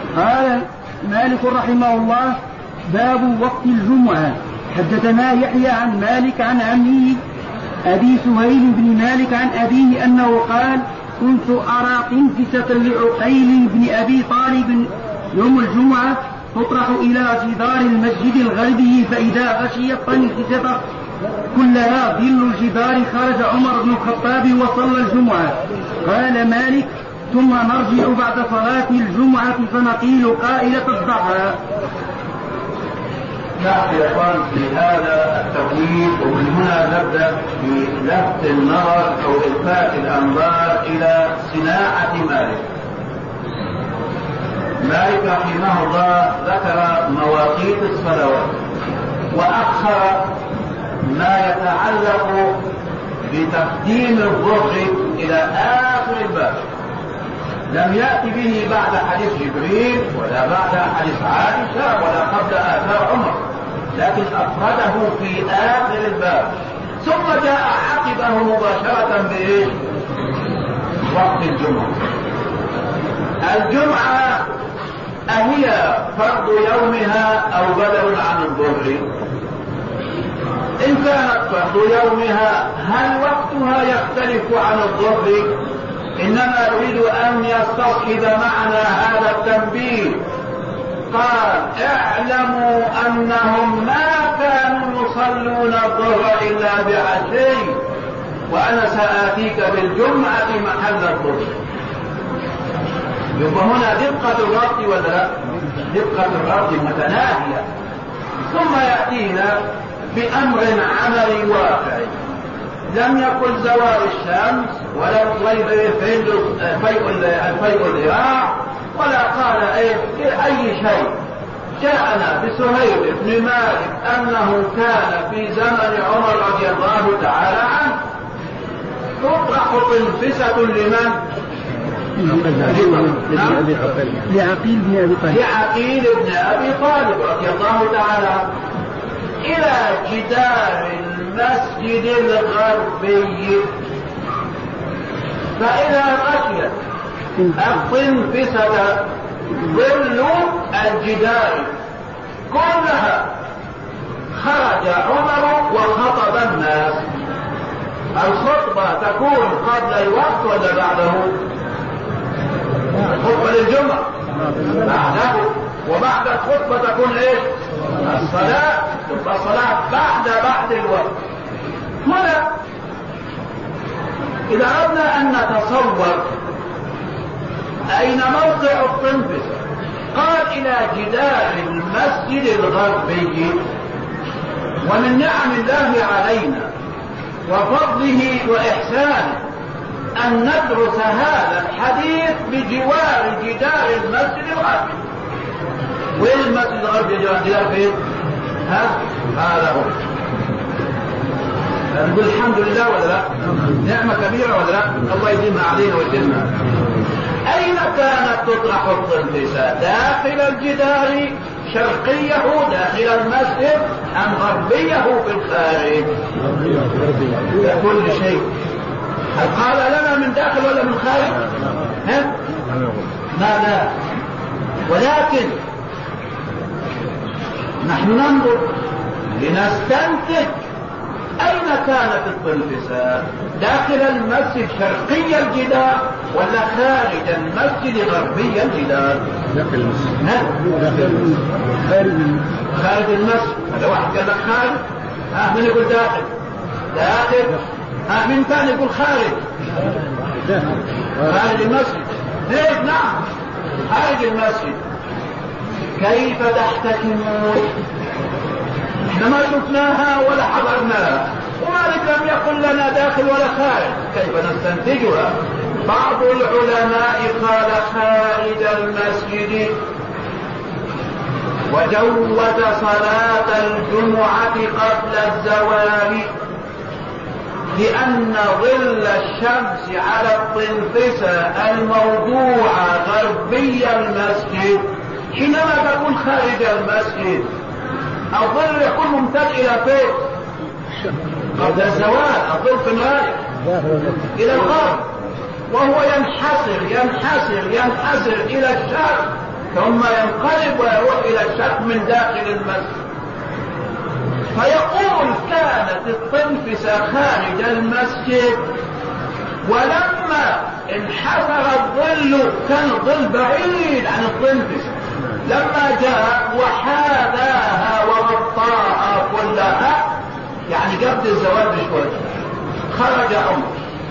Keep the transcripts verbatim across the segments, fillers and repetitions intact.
قال مالك رحمه الله: باب وقت الجمعة. حدثنا يحيى عن مالك عن عمه أبي سهيل بن مالك عن أبيه أنه قال: كنت أرى قنفسة لعقيل بن أبي طالب يوم الجمعة تطرح إلى جدار المسجد الغربي، فإذا غشي القنفسة كلها ظل الجدار خرج عمر بن الخطاب وصلى الجمعة. قال مالك: ثم نرجع بعد صلاة الجمعة فنقيل قائلة الضحى. نحن يقال في هذا التوقيت، ومن هنا نبدأ بلفت النظر أو إلفات الأنظار إلى صناعة مالك. مالك رحمه الله ذكر مواقيت الصلوات وأخر ما يتعلق بتقديم الظهر إلى آخر الباب، لم يأتي به بعد حديث جبريل ولا بعد حديث عائشة ولا قبل آثار عمر، لكن أفرده في آخر الباب، ثم جاء عقبه مباشرة بإيش؟ وقت الجمعة. الجمعة أهي فرض يومها أو بدل عن الظهر؟ إن كانت فرض يومها هل وقتها يختلف عن الظهر؟ إنما يريد أن يستوحد معنا هذا التنبيه. قال: اعلموا أنهم ما كانوا يصلون الظهر إلا بعشي، وأنا سآتيك بالجمعة محل الظهر. يبقى هنا دقة الربط ولا لا؟ دقة الربط متناهية. ثم يأتينا بأمر عملي واقعي، لم يقل زوال الشمس ولا فيء الذراع ولا قال ايه اي شيء. جاءنا بسهيل بن مالك انه كان في زمن عمر رضي الله تعالى عنه تطرح قنفسة لمن؟ لعقيل بن ابي طالب لعقيل بن ابي طالب رضي الله تعالى عنه الى جدار المسجد الغربي، فإذا غشيت القنفسة ظل الجدار كلها خرج عمر وخطب الناس. الخطبة تكون قبل الوقت ولا بعده؟ الخطبة للجمعة بعده، وبعد الخطبة تكون ايش؟ الصلاة. تبقى الصلاة بعد بعد الوقت. هنا إذا أردنا أن نتصور أين موقع القنفسة، قال إلى جدار المسجد الغربي. ومن نعم الله علينا وفضله وإحسانه أن ندرس هذا الحديث بجوار جدار المسجد الغربي. وين المسجد الغربي جوار جدار فين؟ ها؟ هذا هو. نقول الحمد لله ولا لا؟ نعمة كبيرة ولا لا؟ الله يديمها علينا ويديمها. أين كانت تطرح القنفسة؟ داخل الجدار شرقيه داخل المسجد أم غربيه في الخارج؟ كل شيء. هل قال لنا من داخل ولا من خارج؟ ها؟ لا لا. ولكن نحن ننظر لنستنتج أين كانت القنفسة؟ داخل المسجد شرقي الجدار ولا خارج المسجد غربي الجدار؟ داخل المسجد. داخل المسجد. خارج خارج المسجد. هذا واحد قال لك خارج، ها من يقول داخل؟ داخل. ها من ثاني يقول خارج؟ خارج المسجد. ليش؟ نعم خارج المسجد. كيف تحتكمون؟ احنا ما شفناها ولا حضرناها، ومالك لم يقل لنا داخل ولا خارج، كيف نستنتجها؟ بعض العلماء قال خارج المسجد، وجوز صلاة الجمعة قبل الزوال، لأن ظل الشمس على القنفسة الموضوعة غربي المسجد حينما تكون خارج المسجد الظل يكون ممتد إلى فين؟ قبل الزوال. الظل في الغاية إلى الغرب، وهو ينحسر ينحسر ينحسر إلى الشرق ثم ينقلب ويروح إلى الشق من داخل المسجد. فيقول كانت الطنفسة خارج المسجد، ولما انحسر الظل كان الظل بعيد عن الطنفسة، لما جاء وحاذاها وغطاها كلها، يعني قبل الزوال بشوية خرج عمر.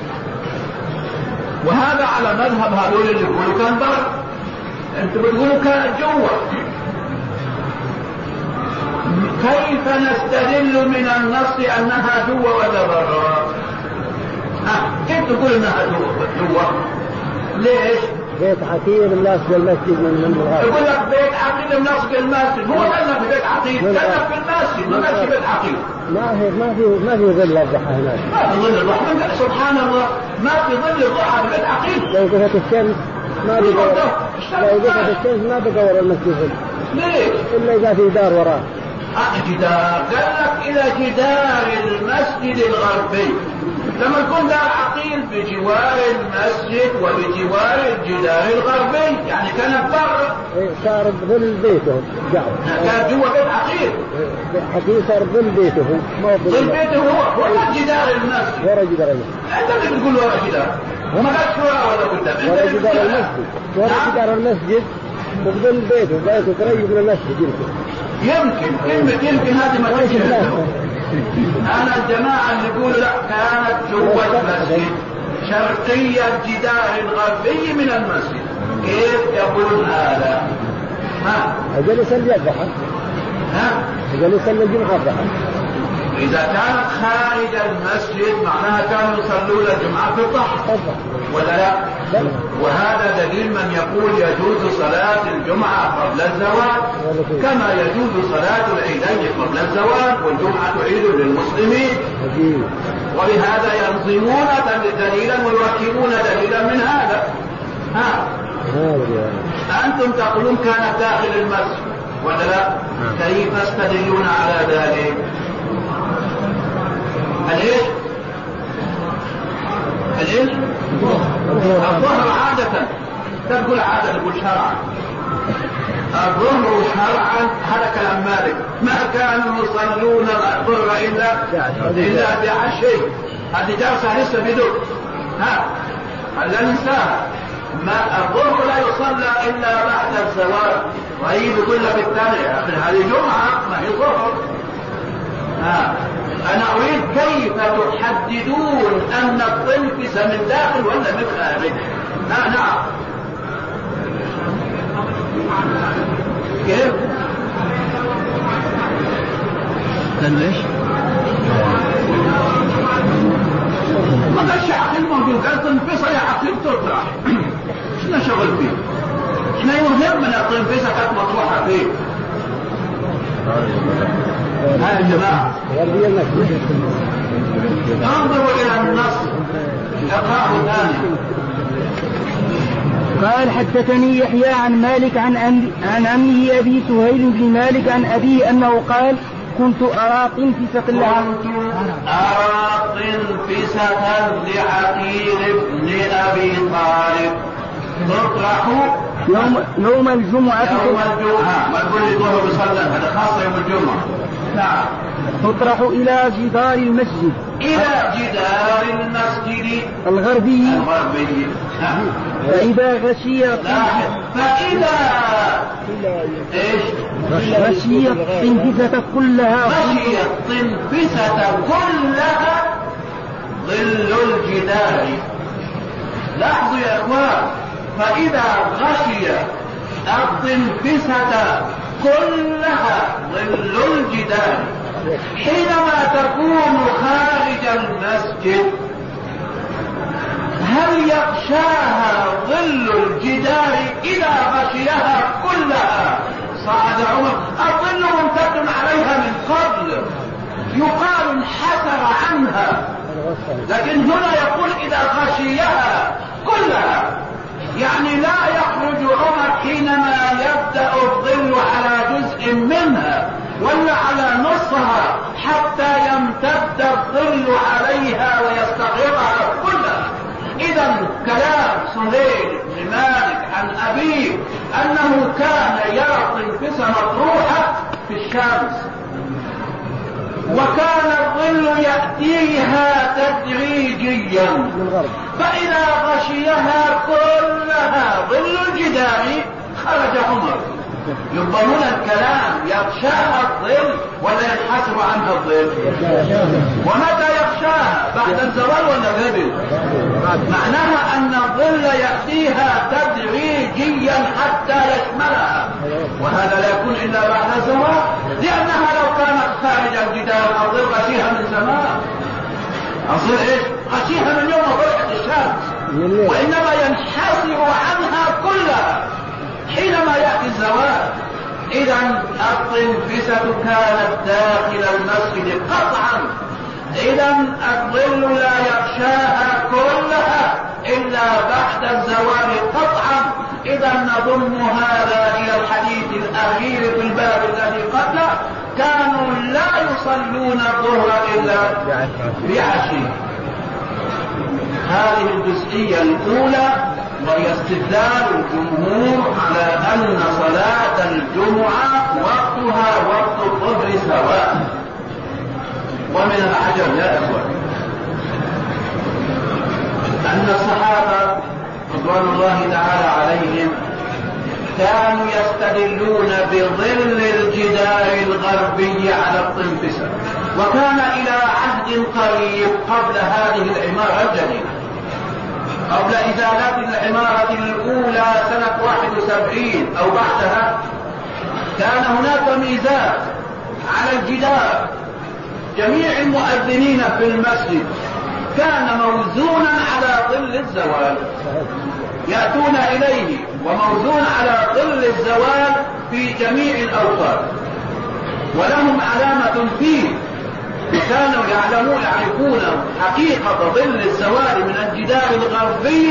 وهذا على مذهب هذول اللي يقولوا كان برا، انتم بتقولوا كان جوا. كيف نستدل من النص انها جوا ولا برا؟ ها كيف تقول انها جوا جوا؟ ليش؟ بيت عتيق ملاصق المسجد من الغرب. يقول لك بيت عتيق ملاصق المسجد، هو كان في بيت عتيق، كان في المسجد، ما كانش بيت عتيق. ما في ما في ما في ظل الضحى هناك. ما في ظل الضحى، سبحان الله، ما في ظل الضحى في بيت عتيق. لو قفت الشمس ما بيدور، لو قفت الشمس ما بيدور المسجد. ليش؟ إلا إذا في دار وراه. آه جدار، قال لك إلى جدار المسجد الغربي. لما يكون دار عقيل بجوار المسجد وبجوار الجدار الغربي، يعني كان برا. صار ظل بيته جعل. كان جوا بيت عقيل. عقيل صار ظل بيته، ما هو ظل بيته هو ورا جدار المسجد. ورا جدار المسجد. أنت اللي بتقول ورا جدار. وما قالش ورا ولا قدام. ورا جدار المسجد. ورا جدار المسجد وظل بيته، بيته قريب من المسجد يمكن. يمكن كلمة يمكن هذه ما تمشي. أنا الجماعة اللي يقولوا لا كانت جوا المسجد شرقية الجدار الغربي من المسجد. كيف يقولون هذا؟ ها؟ أجل يصلي الضحى. ها؟ أجل يصلي الجمعة الضحى. إذا كانت خارج المسجد معناها كانوا يصلون الجمعة في الضحى ولا لا؟ وهذا دليل من يقول يجوز صلاة الجمعة قبل الزوال كما يجوز صلاة العيدين قبل الزوال، والجمعة عيد للمسلمين. ولهذا ينظمون دليلا ويركبون دليلا من هذا. ها؟ أنتم تقولون كانت داخل المسجد ولا لا؟ كيف تستدلون على ذلك؟ الايش؟ الايش؟ الظهر عادة، تقول عادة تقول شرعا. الظهر شرعا هذا كلام مالك، ما كانوا يصلون الظهر الا الا بعشي. هذه درسها لسه بدون. ها لا ننساها، ما الظهر لا يصلى الا بعد الزوال. طيب يقول لك الثاني يا اخي هذه جمعه ما هي ظهر. ها أنا أريد كيف تحددون أن الطنفس من داخل ولا من خارج؟ لا نعم. كيف؟ ليش؟ ما قالش عقل موجود، قال طنفسة يا عقل تطرح. شنا شغل فيه؟ احنا يهمنا الطنفسة كانت مطروحة فيه. ها يا جماعة انظروا إلى النص، اقرأه ثاني. قال حدثني يحيى عن مالك عن أم عن عمه أبي سهيل بن مالك عن أبيه أنه قال كنت أرى طنفسة كنت أرى طنفسة لعقيل بن أبي طالب تطرح يوم يوم الجمعة يوم الجمعة. ما تقول لي ظهر بصلى، هذا خاص يوم الجمعة. نعم. تطرح إلى جدار المسجد إلى جدار المسجد الغربي الغربي. نعم. فإذا غشي فإذا إيش؟ غشي الطنفسة كلها غشي الطنفسة كلها ظل الجدار. لاحظوا يا إخوان، فإذا غشي الطنفسة كلها ظل الجدار، حينما تكون خارج المسجد هل يغشاها ظل الجدار إذا غشيها كلها؟ صعد عمر الظل ممتد عليها من قبل، يقال انحسر عنها، لكن هنا يقول إذا غشيها كلها، يعني لا يخرج عمر حينما يبدأ الظل على جزء منها ولا على نصها حتى يمتد الظل عليها ويستغرقها كلها. إذا كلام سهيل بن مالك عن أبيه أنه كان يرى الطنفسة مطروحة في الشمس، وكان الظل يأتيها تدريجيا، فإذا غشيها كلها ظل الجدار خرج عمر. يبقى هنا الكلام يغشاها الظل ولا ينحسر عنها الظل؟ ومتى يغشاها؟ بعد الزوال ولا قبل؟ معناها أن الظل يأتيها تدريجيا حتى يشملها، وهذا لا يكون إلا بعد الزوال، لأنها لو كانت خارج الجدار الظل غشيها من زمان. الظل إيش؟ غشيها من يوم طلعت الشمس، وإنما ينحسر عنها كلها حينما يأتي الزوال. إذا الطنفسة كانت داخل المسجد قطعا، إذا الظل لا يغشاها كلها إلا بعد الزوال قطعا. إذا نضم هذا إلى الحديث الأخير في الباب الذي قبله، كانوا لا يصلون الظهر إلا بعشي. هذه الجزئية الأولى، وهي استدلال الجمهور على أن صلاة الجمعة وقتها وقت الظهر سواء. ومن العجب يا إخوة أن الصحابة رضوان الله تعالى عليهم كانوا يستدلون بظل الجدار الغربي على الطنفسة، وكان إلى عهد قريب قبل هذه العمارة الجديدة، قبل إزالة العمارة الأولى سنة واحد وسبعين أو بعدها، كان هناك ميزات على الجدار. جميع المؤذنين في المسجد كان موزونا على ظل الزوال، يأتون إليه وموزون على ظل الزوال في جميع الأوقات، ولهم علامة فيه، كانوا يعلمون يعرفون حقيقة ظل الزوال من الجدار الغربي.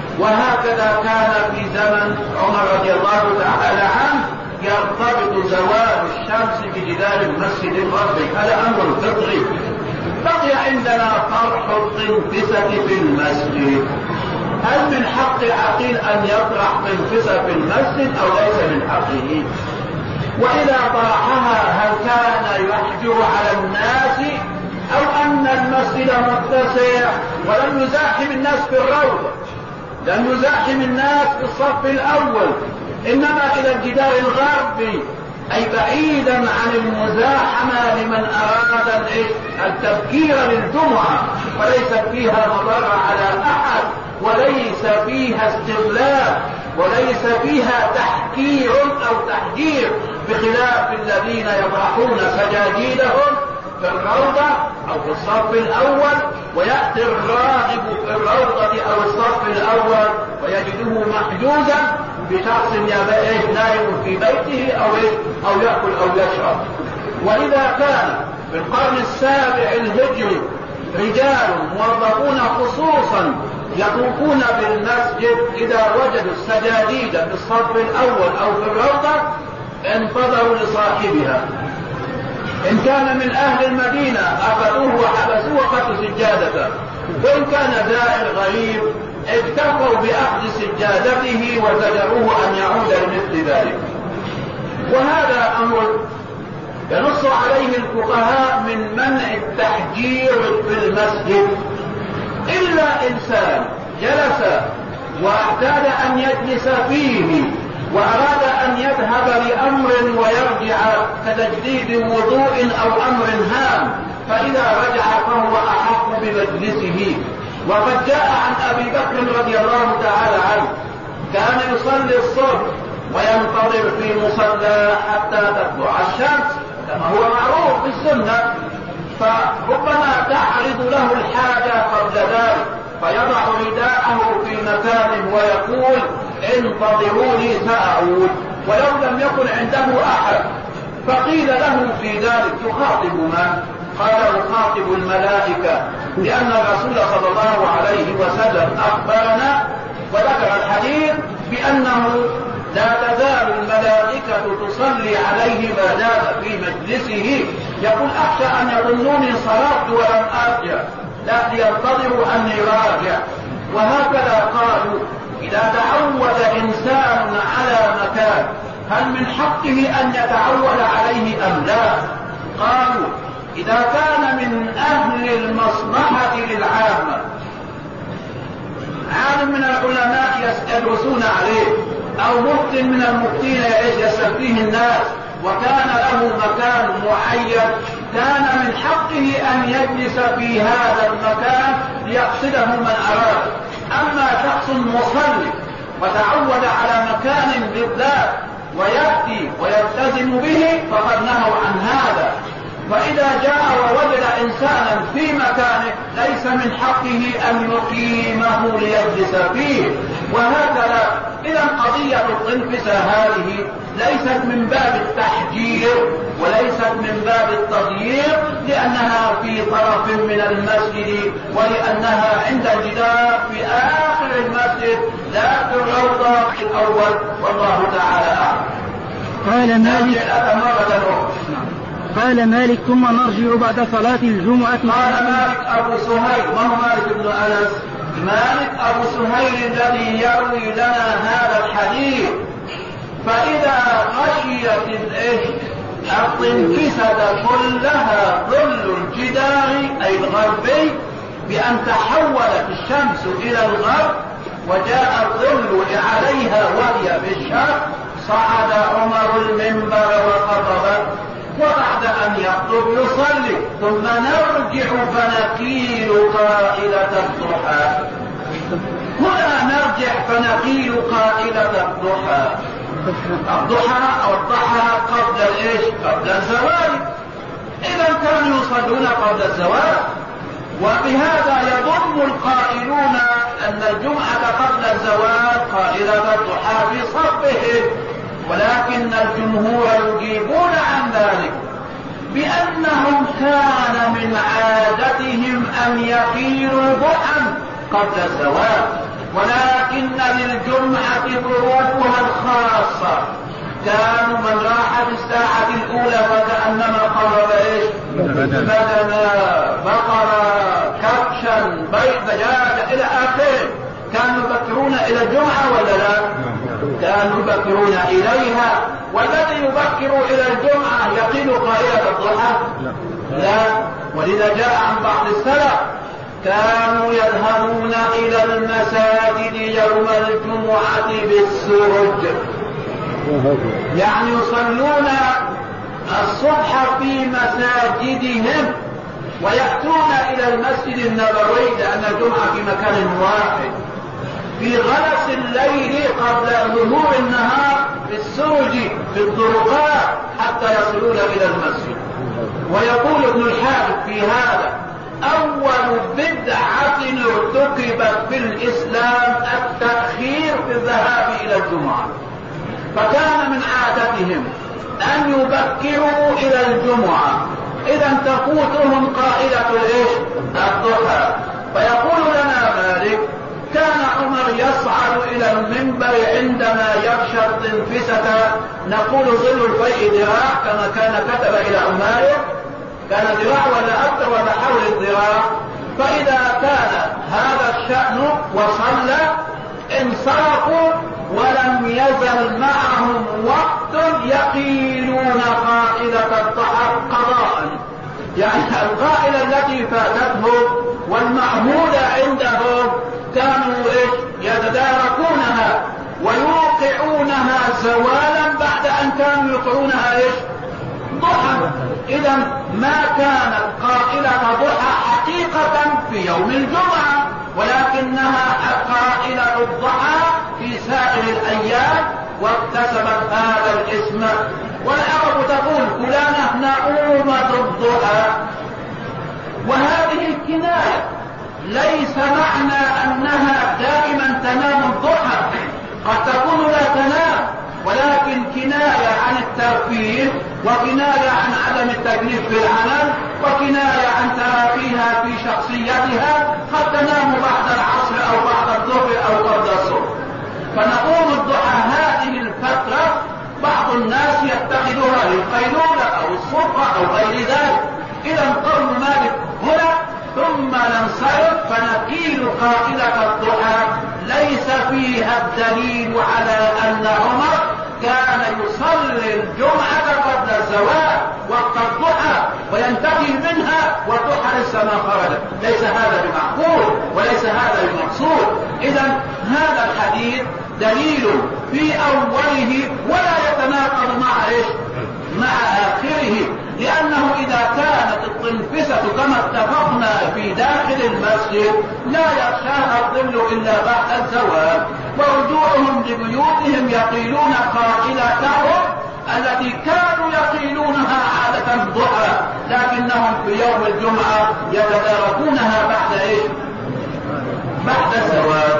وهكذا كان في زمن عمر رضي الله تعالى عنه يرتبط زوال الشمس بجدار المسجد الغربي. هذا أمر فطري. بقي عندنا طرح الطنفسة في المسجد. هل من حق العقيل أن يطرح طنفسة في المسجد أو ليس من حقه؟ وإذا طرحها هل كان يحجر على الناس أو أن المسجد متسع ولم يزاحم الناس في الروضة، لم يزاحم الناس في الصف الأول، إنما إلى الجدار الغربي، أي بعيدا عن المزاحمة لمن أراد التبكير للجمعة، وليس فيها مضرة على أحد، وليس فيها استغلال، وليس فيها تحكير أو تحجير، بخلاف الذين يطرحون سجاجيدهم في الروضة أو في الصف الأول، ويأتي الراغب في الروضة أو الصف الأول ويجده محجوزا بشخص نائم في بيته أو أو يأكل أو يشرب. وإذا كان في القرن السابع الهجري رجال موظفون خصوصا يطوفون بالمسجد، إذا وجدوا السجاجيد في الصف الأول أو في الروضة انتظروا لصاحبها، إن كان من أهل المدينة أخذوه وحبسوه وقتلوا سجادته، وإن كان زائر غريب اكتفوا بأخذ سجادته وزجروه أن يعود لمثل ذلك. وهذا أمر ينص عليه الفقهاء من منع التحجير في المسجد، إلا إنسان جلس واعتاد أن يجلس فيه وأراد أن يذهب لأمر ويرجع كتجديد وضوء أو أمر هام، فإذا رجع فهو أحق بمجلسه. وقد جاء عن أبي بكر رضي الله تعالى عنه كان يصلي الصبح وينتظر في مصلى حتى تطلع الشمس كما هو معروف في السنة، فربما تعرض له الحاجة قبل ذلك فيضع رداءه في مكان ويقول انتظروني سأعود، ولو لم يكن عنده أحد. فقيل له في ذلك تخاطب من؟ قال أخاطب الملائكة، لأن الرسول صلى الله عليه وسلم أخبرنا وذكر الحديث بأنه لا تزال الملائكة تصلي عليه ما دام في مجلسه، يقول أخشى أن يظنوني صرفت ولم أرجع، لا لينتظروا أني راجع. وهكذا قالوا إذا تعود إنسان على مكان هل من حقه أن يتعود عليه أم لا؟ قالوا إذا كان من أهل المصلحة للعامة، عالم من العلماء يدرسون عليه أو مفتي من المفتين يسأل فيه الناس وكان له مكان معين، كان من حقه أن يجلس في هذا المكان ليقصده من أراد. أما شخص مصلي وتعود على مكان بالذات ويأتي ويلتزم به فقد نهوا عن هذا. فإذا جاء ووجد إنسانا في مكانه ليس من حقه أن يقيمه ليجلس فيه. وهكذا إذا قضية التنفسة هذه ليست من باب التحجير وليست من باب التضييق، لأنها في طرف من المسجد ولأنها عند الجدار في آخر المسجد لا في الروضة الأول، والله تعالى أعلم. قال مالك قال مالك ثم نرجع بعد صلاة الجمعة. قال مالك أبو سهيل، ما هو مالك بن أنس؟ مالك أبو سهيل الذي يروي لنا هذا الحديث. فإذا غشيت التنفسة كلها ظل الجدار أي الغربي بأن تحولت الشمس إلى الغرب وجاء الظل عليها وهي بالشرق، صعد عمر المنبر وخطب، وبعد أن يخطب يصلي، ثم نرجع فنقيل قائلة الضحى. هنا نرجع فنقيل قائلة الضحى. الضحى أو الضحى قبل ايش؟ قبل الزوال. إذا كانوا يصلون قبل الزوال، وبهذا يظن القائلون أن الجمعة قبل الزوال قائلة الضحى في صفهم، ولكن الجمهور يجيبون عن ذلك بأنهم كان من عادتهم أن يقيلوا ضحى قبل الزوال، ولكن للجمعة ظروفها الخاصة. كانوا من راح في الساعة الأولى فكأنما قرب إيش؟ بدنا بقرة كبشا بيض دجاجة إلى آخره. كانوا يبكرون إلى الجمعة ولا لا؟ كانوا يبكرون إليها. والذي يبكر إلى الجمعة يقيل قائلة الضحى؟ لا. ولذا جاء عن بعض السلف كانوا يذهبون إلى المساجد يوم الجمعة بالسرج، يعني يصلون الصبح في مساجدهم ويأتون إلى المسجد النبوي، لأن الجمعة في مكان واحد، في غلس الليل قبل ظهور النهار في السرج في الطرقات حتى يصلون إلى المسجد. ويقول ابن الحاجب في هذا: أول بدعة ارتكبت في الإسلام التأخير في الذهاب إلى الجمعة. فكان من عادتهم أن يبكروا إلى الجمعة، إذا تفوتهم قائلة الإيش؟ الضحى. فيقول لنا مالك: كان عمر يصعد إلى المنبر عندما يخشى التنفسة، نقول ظل الفيء ذراع كما كان كتب إلى عماره، كان ذراع ولا أكثر ولا حول الذراع. فإذا كان هذا الشأن وصلى انصرفوا ولم يزل معهم وقت يقيلون قائلة الضحى قضاء، يعني القائلة التي فاتتهم والمعهودة عندهم كانوا إيش؟ يتداركونها ويوقعونها زوالا بعد أن كانوا يوقعونها إيش؟ ضحى. إذا ما كانت قائلة ضحى حقيقة في يوم الجمعة، ولكنها قائلة الضحى في سائر الأيام، واكتسبت هذا الاسم. والعرب تقول فلانة نؤومة الضحى، وهذه الكناية ليس معنى أنها دائما تنام الضحى، قد تكون لا تنام، ولكن كناية عن الترفيه، وكناية عن عدم التكليف بالعمل، وكناية عن ترافيها في شخصيتها، قد تنام بعد العصر أو بعد الظهر أو قبل الصبح. فنقوم الضحى هذه الفترة بعض الناس يتخذها للقيلولة أو الصبح أو غير ذلك. إذا قول مالك هنا ثم ننصرف فنقيل قائلة الضحى ليس ليس فيها الدليل على أن عمر كان يصلي الجمعة قبل الزوال وقت الضحى وينتهي منها وتحرس ما خرج. ليس هذا بمعقول وليس هذا بمقصود. إذا هذا الحديث دليل في أوله ولا يتناقض مع إيش؟ مع آخره، لأنه إذا كانت الطنفسة كما اتفقنا في داخل المسجد لا يخشاها الظل إلا بعد الزوال، ورجوعهم لبيوتهم يقيلون قائلتهم التي كانوا يقيلونها عادة الضحى، لكنهم في يوم الجمعة يتداركونها بعد إيش؟ بعد الزوال.